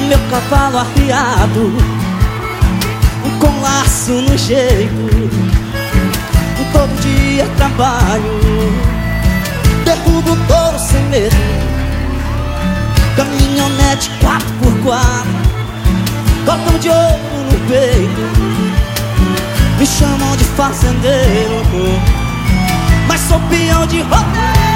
meu cavalo arriado, com laço no jeito. Todo dia trabalho, derrubo o touro sem medo. Caminhonete 4x4, cordão de ouro no peito. Me chamam de fazendeiro, mas sou peão de rodeio.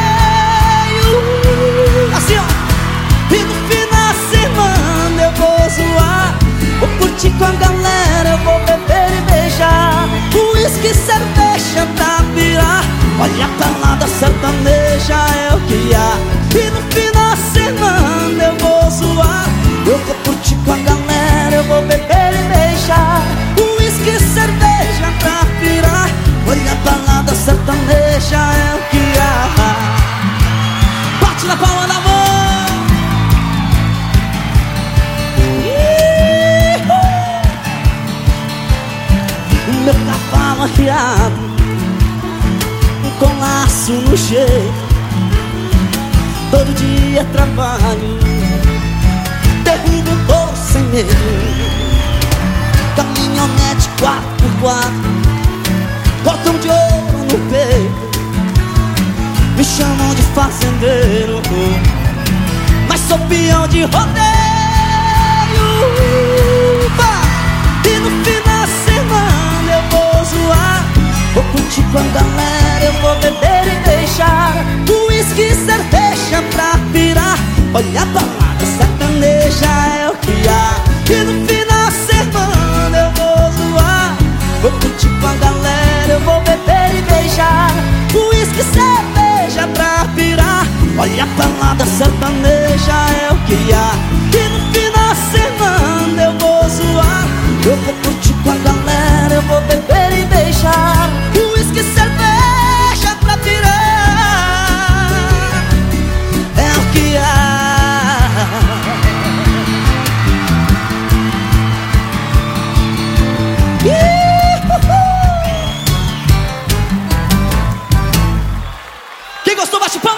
Assim ó, e no final de semana eu vou zoar, vou curtir com a galera, eu vou beber e beijar. Uísque, cerveja pra virar, olha pra lá da sertaneja é o que há. E no final de semana eu vou zoar, eu vou curtir com a galera, eu vou beber e beijar. Uísque, cerveja pra virar, olha pra lá da sertaneja é o que há. Bate na palma da mão. Meu cavalo arriado, com laço no jeito. Todo dia trabalho, derrubo o touro sem medo. Caminhonete 4x4, cordão de ouro no peito. Me chamam de fazendeiro, mas sou peão de rodeio. E no final de semana eu vou zoar, vou curtir com a galera, eu vou beber e beijar. Uísque, cerveja pra virar, olha pra lá da sertaneja é o que há. E no final de semana eu vou zoar, vou curtir com a galera, eu vou beber e beijar. Uísque, cerveja pra virar, olha pra lá da sertaneja é o que há. E no final de semana eu vou zoar, eu vou curtir com a galera, eu vou beber e beijar. Uísque, cerveja pra virar, é o que há. Quem gostou, bate palma.